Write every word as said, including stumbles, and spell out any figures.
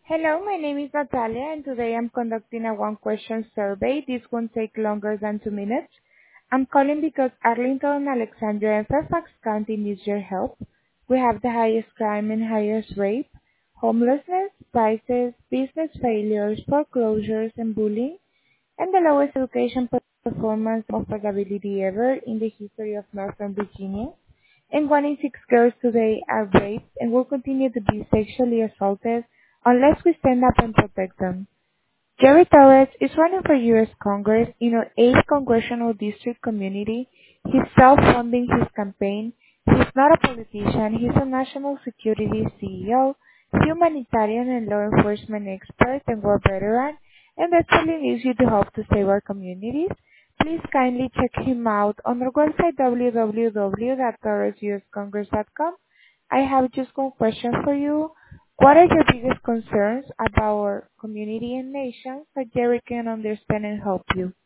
Hello, my name is Natalia, and today I'm conducting a one-question survey. This won't take longer than two minutes. I'm calling because Arlington, Alexandria, and Fairfax County needs your help. We have the highest crime and highest rape, homelessness, prices, business failures, foreclosures, and bullying, and the lowest education performance and affordability ever in the history of Northern Virginia. And one in six girls today are raped and will continue to be sexually assaulted unless we stand up and protect them. Jerry Torres is running for U S Congress in our eighth congressional district community. He's self-funding his campaign. He's not a politician. He's a national security C E O, humanitarian and law enforcement expert and war veteran, and desperately needs you to help to save our communities. Please kindly check him out on our website w w w dot torres u s congress dot com. I have just one question for you. What are your biggest concerns about our community and nation so Jerry can understand and help you?